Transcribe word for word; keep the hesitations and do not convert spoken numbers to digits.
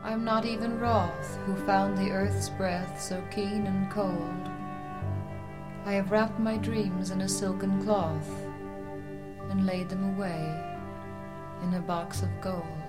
I'm not even wroth, who found the earth's breath so keen and cold. I have wrapped my dreams in a silken cloth and laid them away in a box of gold.